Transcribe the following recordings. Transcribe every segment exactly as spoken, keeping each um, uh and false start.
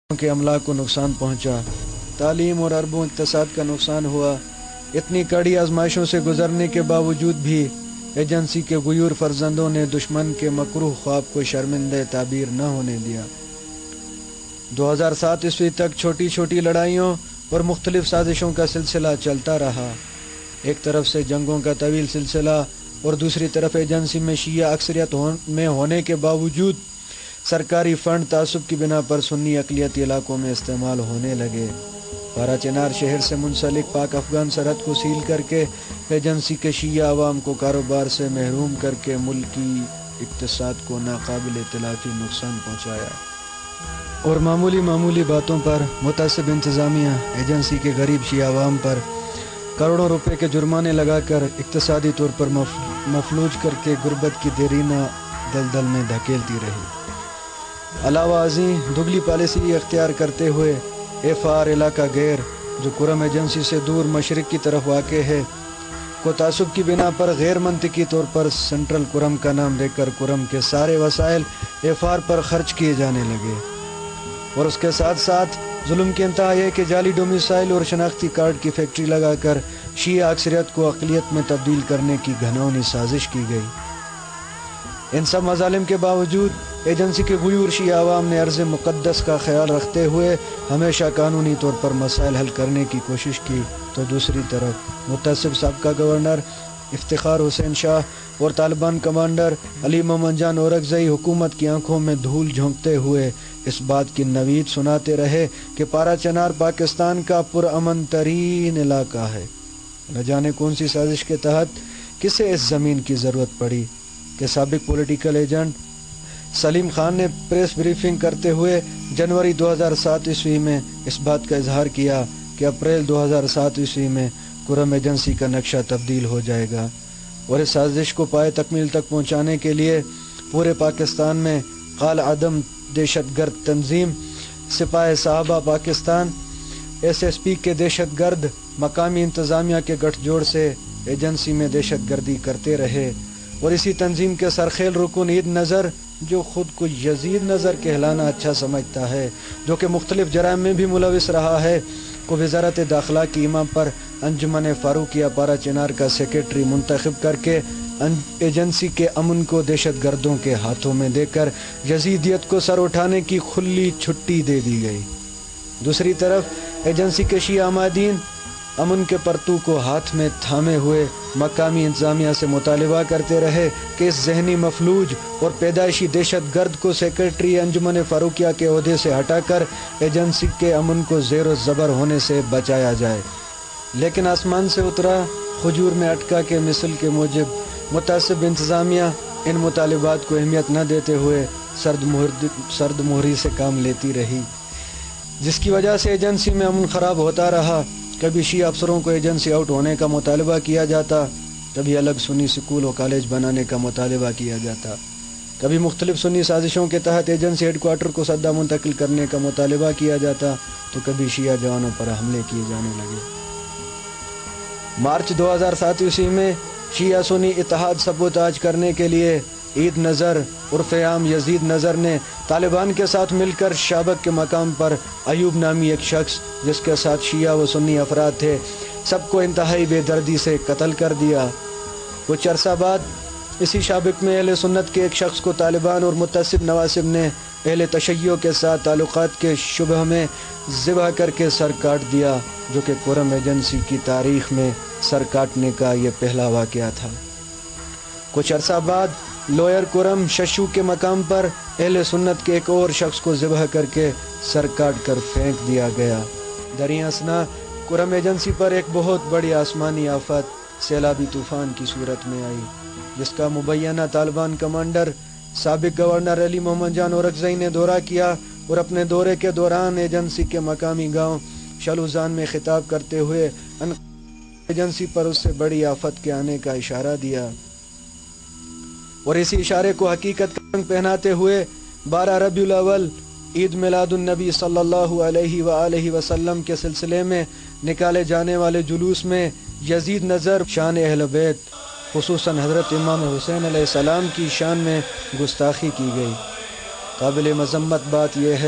کے املاک کو نقصان پہنچا، تعلیم اور اربوں اقتصاد کا نقصان ہوا۔ اتنی کڑی آزمائشوں سے گزرنے کے باوجود بھی ایجنسی کے غیور فرزندوں نے دشمن کے مکروہ خواب کو شرمندہ تعبیر نہ ہونے دیا۔ دو ہزار سات عیسوی تک چھوٹی چھوٹی لڑائیوں اور مختلف سازشوں کا سلسلہ چلتا رہا۔ ایک طرف سے جنگوں کا طویل سلسلہ اور دوسری طرف ایجنسی میں شیعہ اکثریت میں ہونے کے باوجود سرکاری فنڈ تعصب کی بنا پر سنی اقلیتی علاقوں میں استعمال ہونے لگے۔ پارا چنار شہر سے منسلک پاک افغان سرحد کو سیل کر کے ایجنسی کے شیعہ عوام کو کاروبار سے محروم کر کے ملکی اقتصاد کو ناقابل تلافی نقصان پہنچایا، اور معمولی معمولی باتوں پر متعصب انتظامیہ ایجنسی کے غریب شیعہ عوام پر کروڑوں روپے کے جرمانے لگا کر اقتصادی طور پر مفلوج کر کے غربت کی دیرینہ دلدل میں دھکیلتی رہی۔ علاوہ ازیں دگلی پالیسی اختیار کرتے ہوئے ایف آر علاقہ غیر، جو کرم ایجنسی سے دور مشرق کی طرف واقع ہے، کو تعصب کی بنا پر غیر منطقی طور پر سینٹرل کرم کا نام دے کر کرم کے سارے وسائل ایف آر پر خرچ کیے جانے لگے، اور اس کے ساتھ ساتھ ظلم کی انتہا یہ کہ جعلی ڈومیسائل اور شناختی کارڈ کی فیکٹری لگا کر شیعہ اکثریت کو اقلیت میں تبدیل کرنے کی گھناؤنی سازش کی گئی۔ ان سب مظالم کے باوجود ایجنسی کے غیور شیعہ عوام نے عرض مقدس کا خیال رکھتے ہوئے ہمیشہ قانونی طور پر مسائل حل کرنے کی کوشش کی، تو دوسری طرف متعصب سابقہ گورنر افتخار حسین شاہ اور طالبان کمانڈر علی محمد جان اورکزئی حکومت کی آنکھوں میں دھول جھونکتے ہوئے اس بات کی نوید سناتے رہے کہ پارا چنار پاکستان کا پرامن ترین علاقہ ہے۔ نہ جانے کون سی سازش کے تحت کسے اس زمین کی ضرورت پڑی کہ سابق پولیٹیکل ایجنٹ سلیم خان نے پریس بریفنگ کرتے ہوئے جنوری دو ہزار سات عیسوی میں اس بات کا اظہار کیا کہ اپریل دو ہزار سات عیسوی میں کرم ایجنسی کا نقشہ تبدیل ہو جائے گا، اور اس سازش کو پائے تکمیل تک پہنچانے کے لیے پورے پاکستان میں قال عدم دہشت گرد تنظیم سپاہ صحابہ پاکستان ایس ایس پی کے دہشت گرد مقامی انتظامیہ کے گٹھ جوڑ سے ایجنسی میں دہشت گردی کرتے رہے، اور اسی تنظیم کے سرخیل رکن عید نظر، جو خود کو یزید نظر کہلانا اچھا سمجھتا ہے، جو کہ مختلف جرائم میں بھی ملوث رہا ہے، کو وزارت داخلہ کی امام پر انجمن فاروقیہ پارا چنار کا سیکریٹری منتخب کر کے ایجنسی کے امن کو دہشت گردوں کے ہاتھوں میں دے کر یزیدیت کو سر اٹھانے کی کھلی چھٹی دے دی گئی۔ دوسری طرف ایجنسی کے شیعہ عمادین امن کے پرتو کو ہاتھ میں تھامے ہوئے مقامی انتظامیہ سے مطالبہ کرتے رہے کہ اس ذہنی مفلوج اور پیدائشی دہشت گرد کو سیکریٹری انجمن فاروقیہ کے عہدے سے ہٹا کر ایجنسی کے امن کو زیر و زبر ہونے سے بچایا جائے، لیکن آسمان سے اترا خجور میں اٹکا کے مثل کے موجب متعصب انتظامیہ ان مطالبات کو اہمیت نہ دیتے ہوئے سرد مہر سرد مہری سے کام لیتی رہی، جس کی وجہ سے ایجنسی میں امن خراب ہوتا رہا۔ کبھی شیعہ افسروں کو ایجنسی آؤٹ ہونے کا مطالبہ کیا جاتا، کبھی الگ سنی سکول و کالج بنانے کا مطالبہ کیا جاتا، کبھی مختلف سنی سازشوں کے تحت ایجنسی ہیڈ کوارٹر کو سدا منتقل کرنے کا مطالبہ کیا جاتا، تو کبھی شیعہ جوانوں پر حملے کیے جانے لگے۔ مارچ دو ہزار سات عیسوی میں شیعہ سنی اتحاد سبوتاج کرنے کے لیے عید نظر عرف عام یزید نظر نے طالبان کے ساتھ مل کر شابک کے مقام پر ایوب نامی ایک شخص، جس کے ساتھ شیعہ و سنی افراد تھے، سب کو انتہائی بے دردی سے قتل کر دیا۔ کچھ عرصہ بعد اسی شابک میں اہل سنت کے ایک شخص کو طالبان اور متعصب نواسب نے اہل تشیع کے ساتھ تعلقات کے شبہ میں ذبح کر کے سر کاٹ دیا، جو کہ کرم ایجنسی کی تاریخ میں سر کاٹنے کا یہ پہلا واقعہ تھا۔ کچھ عرصہ بعد لوئر کرم ششو کے مقام پر اہل سنت کے ایک اور شخص کو ذبح کر کے سر کاٹ کر پھینک دیا گیا۔ دریں اثنا کرم ایجنسی پر ایک بہت بڑی آسمانی آفت سیلابی طوفان کی صورت میں آئی، جس کا مبینہ طالبان کمانڈر سابق گورنر علی محمد جان اورکزئی نے دورہ کیا، اور اپنے دورے کے دوران ایجنسی کے مقامی گاؤں شلوزان میں خطاب کرتے ہوئے ایجنسی پر اس سے بڑی آفت کے آنے کا اشارہ دیا، اور اسی اشارے کو حقیقت کا رنگ پہناتے ہوئے بارہ ربیع الاول عید میلاد النبی صلی اللہ علیہ وآلہ وسلم کے سلسلے میں نکالے جانے والے جلوس میں یزید نظر شان اہل بیت خصوصاً حضرت امام حسین علیہ السلام کی شان میں گستاخی کی گئی۔ قابل مذمت بات یہ ہے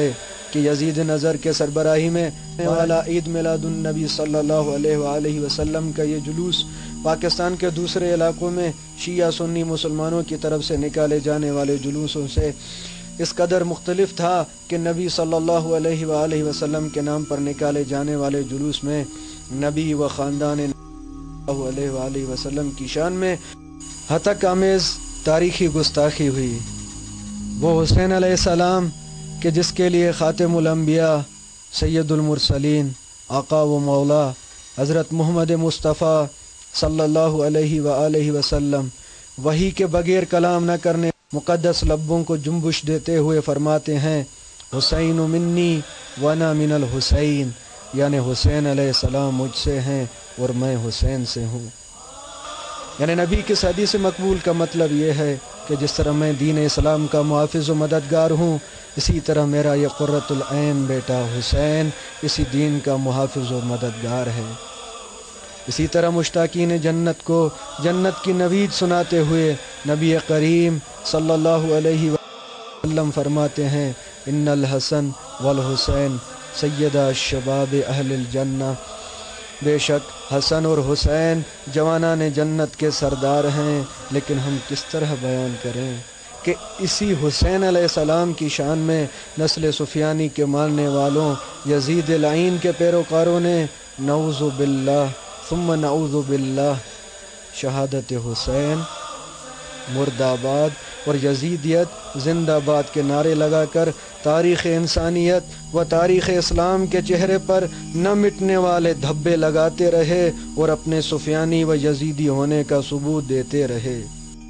کہ یزید نظر کے سربراہی میں والا عید میلاد النبی صلی اللہ علیہ وآلہ وسلم کا یہ جلوس پاکستان کے دوسرے علاقوں میں شیعہ سنی مسلمانوں کی طرف سے نکالے جانے والے جلوسوں سے اس قدر مختلف تھا کہ نبی صلی اللہ علیہ وآلہ وسلم کے نام پر نکالے جانے والے جلوس میں نبی و خاندان اللہ علیہ وآلہ وسلم کی شان میں ہتک آمیز تاریخی گستاخی ہوئی۔ وہ حسین علیہ السلام کہ جس کے لیے خاتم الانبیاء سید المرسلین آقا و مولا حضرت محمد مصطفیٰ صلی اللہ علیہ وآلہ وسلم وحی کے بغیر کلام نہ کرنے مقدس لبوں کو جنبش دیتے ہوئے فرماتے ہیں حسین منی وانا من الحسین، یعنی حسین علیہ السلام مجھ سے ہیں اور میں حسین سے ہوں۔ یعنی نبی کی حدیث مقبول کا مطلب یہ ہے کہ جس طرح میں دین اسلام کا محافظ و مددگار ہوں، اسی طرح میرا یہ قرۃ العین بیٹا حسین اسی دین کا محافظ و مددگار ہے۔ اسی طرح مشتاقین جنت کو جنت کی نوید سناتے ہوئے نبی کریم صلی اللہ علیہ وسلم فرماتے ہیں ان الحسن والحسین سیدہ شباب اہل الجنہ، بے شک حسن اور حسین جوانان جنت کے سردار ہیں۔ لیکن ہم کس طرح بیان کریں کہ اسی حسین علیہ السلام کی شان میں نسل سفیانی کے ماننے والوں یزید لعین کے پیروکاروں نے نعوذ باللہ ثم نعوذ باللہ شہادت حسین مرد آباد اور یزیدیت زندہ باد کے نعرے لگا کر تاریخ انسانیت و تاریخ اسلام کے چہرے پر نہ مٹنے والے دھبے لگاتے رہے اور اپنے سفیانی و یزیدی ہونے کا ثبوت دیتے رہے۔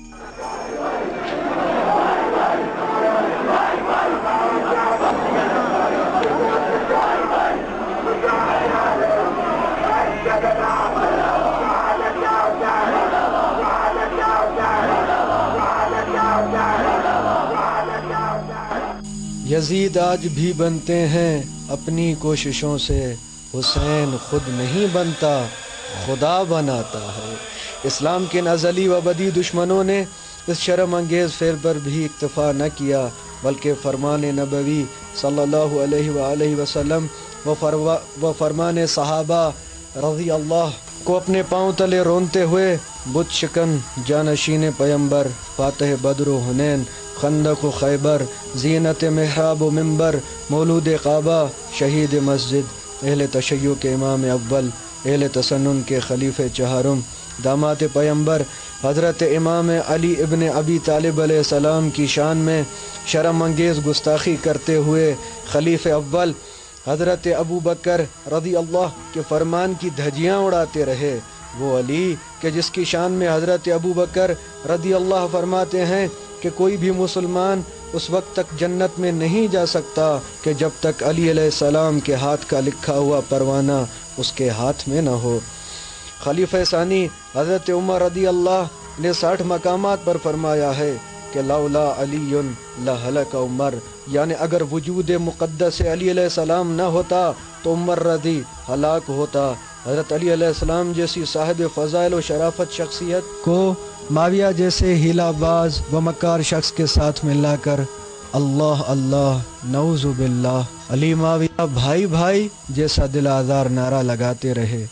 یزید آج بھی بنتے ہیں اپنی کوششوں سے، حسین خود نہیں بنتا خدا بناتا ہے۔ اسلام کے ازلی و ابدی دشمنوں نے اس شرم انگیز فعل پر بھی اکتفا نہ کیا، بلکہ فرمان نبوی صلی اللہ علیہ وآلہ وسلم و فرمان صحابہ رضی اللہ کو اپنے پاؤں تلے رونتے ہوئے بت شکن جانشین پیمبر، فاتح بدر و حنین، خندق و خیبر، زینت محراب و منبر، مولود کعبہ، شہید مسجد، اہل تشیع کے امام اول، اہل تسنن کے خلیفہ چہارم، داماد پیمبر حضرت امام علی ابن ابی طالب علیہ السلام کی شان میں شرم انگیز گستاخی کرتے ہوئے خلیفہ اول حضرت ابو بکر رضی اللہ کے فرمان کی دھجیاں اڑاتے رہے۔ وہ علی کہ جس کی شان میں حضرت ابو بکر رضی اللہ فرماتے ہیں کہ کوئی بھی مسلمان اس وقت تک جنت میں نہیں جا سکتا کہ جب تک علی علیہ السلام کے ہاتھ کا لکھا ہوا پروانہ اس کے ہاتھ میں نہ ہو۔ خلیفہ ثانی حضرت عمر رضی اللہ نے ساٹھ مقامات پر فرمایا ہے کہ لولا علی لہلک عمر، یعنی اگر وجود مقدس علی علیہ السلام نہ ہوتا تو عمر رضی ہلاک ہوتا۔ حضرت علی علیہ السلام جیسی صاحب فضائل و شرافت شخصیت کو معاویہ جیسے ہیلا باز و مکار شخص کے ساتھ ملا کر اللہ اللہ نعوذ باللہ علی معاویہ بھائی بھائی جیسا دل آزار نعرہ لگاتے رہے۔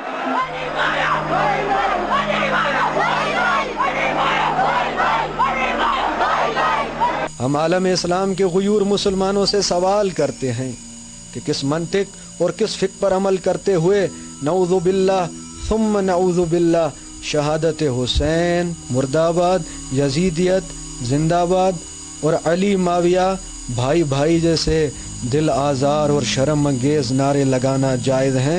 ہم عالم اسلام کے غیور مسلمانوں سے سوال کرتے ہیں کہ کس منطق اور کس فقہ پر عمل کرتے ہوئے نعوذ باللہ ثم نعوذ باللہ شہادت حسین مرد آباد، یزیدیت زندہ باد اور علی معاویہ بھائی بھائی جیسے دل آزار اور شرم انگیز نعرے لگانا جائز ہیں؟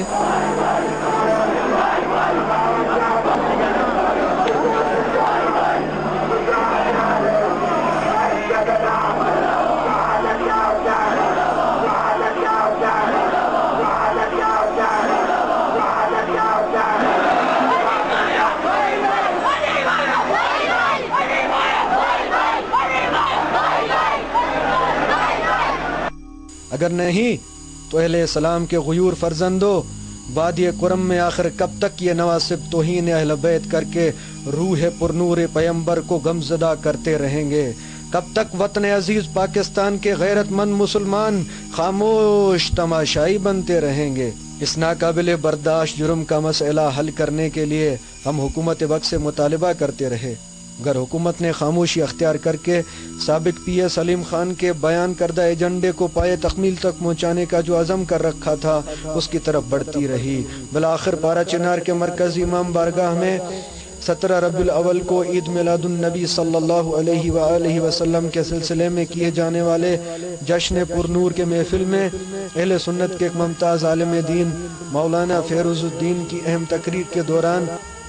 اگر نہیں تو اہل اسلام کے غیور فرزندوں، وادی کرم میں آخر کب تک یہ نواسب توہین اہل بیت کر کے روح پر نور پیمبر کو غمزدہ کرتے رہیں گے؟ کب تک وطن عزیز پاکستان کے غیرت مند مسلمان خاموش تماشائی بنتے رہیں گے؟ اس ناقابل برداشت جرم کا مسئلہ حل کرنے کے لیے ہم حکومت وقت سے مطالبہ کرتے رہے، اگر حکومت نے خاموشی اختیار کر کے سابق پی ایس سلیم خان کے بیان کردہ ایجنڈے کو پائے تکمیل تک پہنچانے کا جو عزم کر رکھا تھا اس کی طرف بڑھتی رہی، بالآخر پارا چنار کے مرکزی امام بارگاہ میں سترہ ربیع الاول کو عید میلاد النبی صلی اللہ علیہ وآلہ وسلم کے سلسلے میں کیے جانے والے جشن پر نور کے محفل میں اہل سنت کے ایک ممتاز عالم دین مولانا فیروز الدین کی اہم تقریر کے دوران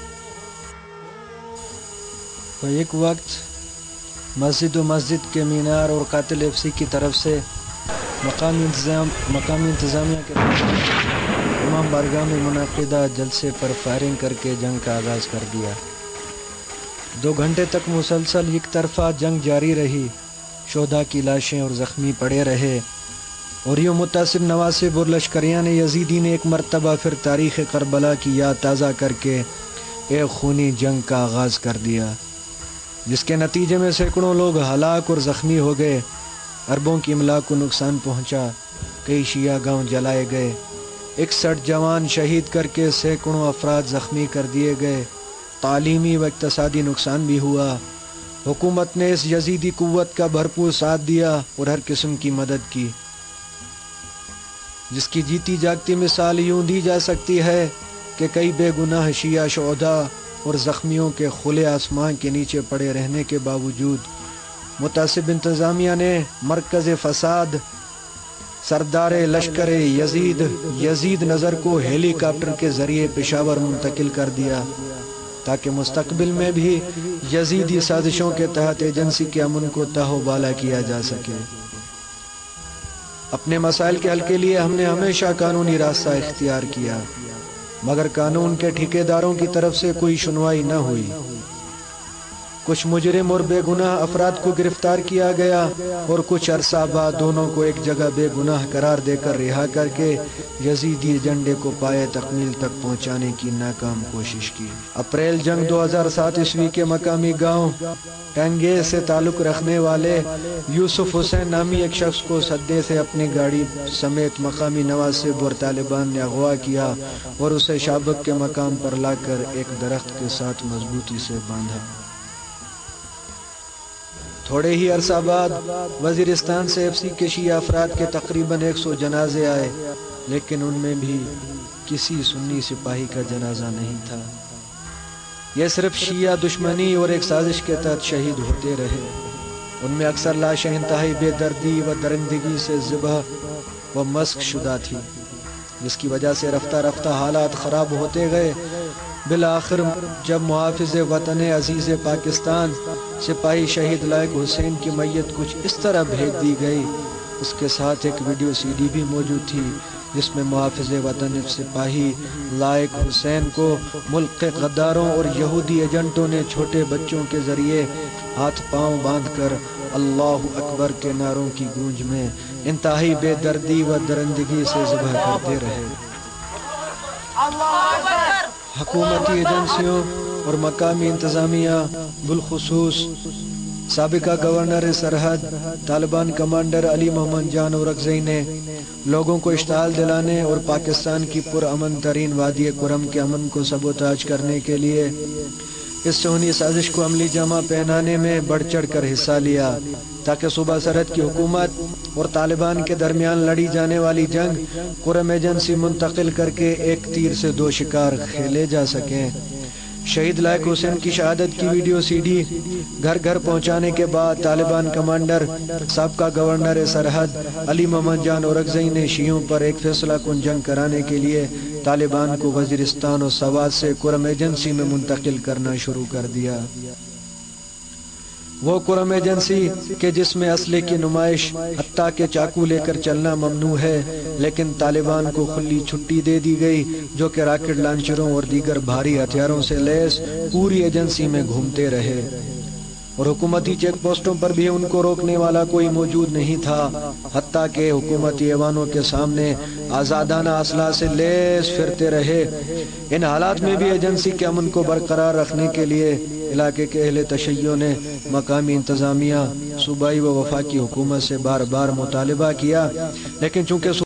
ایک وقت مسجد و مسجد کے مینار اور قاتل ایف سی کی طرف سے مقامی انتظام مقامی انتظامیہ کے امام بارگاہ میں منعقدہ جلسے پر فائرنگ کر کے جنگ کا آغاز کر دیا۔ دو گھنٹے تک مسلسل یک طرفہ جنگ جاری رہی، شہداء کی لاشیں اور زخمی پڑے رہے، اور یوں متعصب نواسب اور لشکریان یزیدی نے ایک مرتبہ پھر تاریخ کربلا کی یاد تازہ کر کے ایک خونی جنگ کا آغاز کر دیا، جس کے نتیجے میں سینکڑوں لوگ ہلاک اور زخمی ہو گئے، اربوں کی املاک کو نقصان پہنچا، کئی شیعہ گاؤں جلائے گئے، اکسٹھ جوان شہید کر کے سینکڑوں افراد زخمی کر دیے گئے، تعلیمی و اقتصادی نقصان بھی ہوا۔ حکومت نے اس یزیدی قوت کا بھرپور ساتھ دیا اور ہر قسم کی مدد کی، جس کی جیتی جاگتی مثال یوں دی جا سکتی ہے کہ کئی بے گناہ شیعہ شہداء اور زخمیوں کے کھلے آسمان کے نیچے پڑے رہنے کے باوجود متعصب انتظامیہ نے مرکز فساد سردار لشکر یزید یزید نظر کو ہیلی کاپٹر کے ذریعے پشاور منتقل کر دیا تاکہ مستقبل میں بھی یزیدی سازشوں کے تحت ایجنسی کے امن کو تاہو بالا کیا جا سکے۔ اپنے مسائل کے حل کے لیے ہم نے ہمیشہ قانونی راستہ اختیار کیا، مگر قانون کے ٹھیکیداروں کی طرف سے کوئی سنوائی نہ ہوئی۔ کچھ مجرم اور بے گناہ افراد کو گرفتار کیا گیا اور کچھ عرصہ بعد دونوں کو ایک جگہ بے گناہ قرار دے کر رہا کر کے یزیدی ایجنڈے کو پائے تکمیل تک پہنچانے کی ناکام کوشش کی۔ اپریل جنگ دو ہزار سات عیسوی کے مقامی گاؤں ٹنگے سے تعلق رکھنے والے یوسف حسین نامی ایک شخص کو سدے سے اپنی گاڑی سمیت مقامی نواسب اور طالبان نے اغوا کیا اور اسے شابک کے مقام پر لا کر ایک درخت کے ساتھ مضبوطی سے باندھا۔ تھوڑے ہی عرصہ بعد وزیرستان سے ایف سی کے شیعہ افراد کے تقریباً ایک سو جنازے آئے، لیکن ان میں بھی کسی سنی سپاہی کا جنازہ نہیں تھا۔ یہ صرف شیعہ دشمنی اور ایک سازش کے تحت شہید ہوتے رہے۔ ان میں اکثر لاشیں انتہائی بے دردی و درندگی سے ذبح و مسخ شدہ تھی، جس کی وجہ سے رفتہ رفتہ حالات خراب ہوتے گئے۔ بالآخر جب محافظ وطن عزیز پاکستان سپاہی شہید لائق حسین کی میت کچھ اس طرح بھیج دی گئی، اس کے ساتھ ایک ویڈیو سی ڈی بھی موجود تھی جس میں محافظ وطن سپاہی لائق حسین کو ملک کے غداروں اور یہودی ایجنٹوں نے چھوٹے بچوں کے ذریعے ہاتھ پاؤں باندھ کر اللہ اکبر کے نعروں کی گونج میں انتہائی بے دردی و درندگی سے ذبح کرتے رہے۔ حکومتی ایجنسیوں اور مقامی انتظامیہ بالخصوص سابقہ گورنر سرحد طالبان کمانڈر علی محمد جان اورکزئی نے لوگوں کو اشتعال دلانے اور پاکستان کی پرامن ترین وادی کرم کے امن کو سبوتاج کرنے کے لیے اس سونی سازش کو عملی جامہ پہنانے میں بڑھ چڑھ کر حصہ لیا تاکہ صوبہ سرحد کی حکومت اور طالبان کے درمیان لڑی جانے والی جنگ کرم ایجنسی منتقل کر کے ایک تیر سے دو شکار کھیلے جا سکیں۔ شہید لائق حسین کی شہادت کی ویڈیو سی ڈی گھر گھر پہنچانے کے بعد طالبان کمانڈر سابقہ گورنر سرحد علی محمد جان اورکزئی نے شیعوں پر ایک فیصلہ کن جنگ کرانے کے لیے طالبان کو وزیرستان اور سوات سے کرم ایجنسی میں منتقل کرنا شروع کر دیا۔ وہ کرم ایجنسی کہ جس میں اسلحے کی نمائش حتیٰ کہ چاقو لے کر چلنا ممنوع ہے، لیکن طالبان کو کھلی چھٹی دے دی گئی جو کہ راکٹ لانچروں اور دیگر بھاری ہتھیاروں سے لیس پوری ایجنسی میں گھومتے رہے، اور حکومتی چیک پوسٹوں پر بھی ان کو روکنے والا کوئی موجود نہیں تھا، حتیٰ کہ حکومتی ایوانوں کے سامنے آزادانہ اسلحہ سے لیس پھرتے رہے۔ ان حالات میں بھی ایجنسی کے امن کو برقرار رکھنے کے لیے علاقے کے اہل تشیع نے مقامی انتظامیہ صوبائی و وفاقی حکومت سے بار بار مطالبہ کیا، لیکن چونکہ